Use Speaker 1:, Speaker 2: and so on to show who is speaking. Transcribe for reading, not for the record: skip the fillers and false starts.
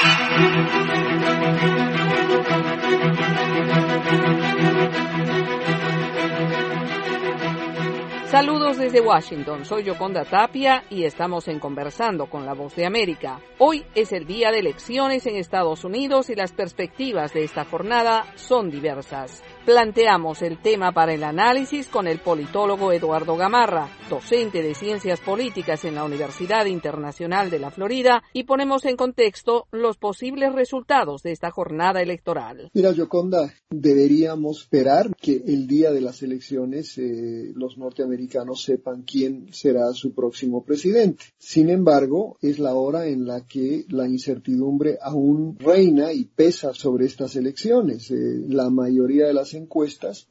Speaker 1: Saludos desde Washington, soy Yoconda Tapia y estamos en Conversando con la Voz de América. Hoy es el día de elecciones en Estados Unidos y las perspectivas de esta jornada son diversas. Planteamos el tema para el análisis con el politólogo Eduardo Gamarra, docente de Ciencias Políticas en la Universidad Internacional de la Florida, y ponemos en contexto los posibles resultados de esta jornada electoral.
Speaker 2: Mira, Yoconda, deberíamos esperar que el día de las elecciones los norteamericanos sepan quién será su próximo presidente. Sin embargo, es la hora en la que la incertidumbre aún reina y pesa sobre estas elecciones. La mayoría de las encuestas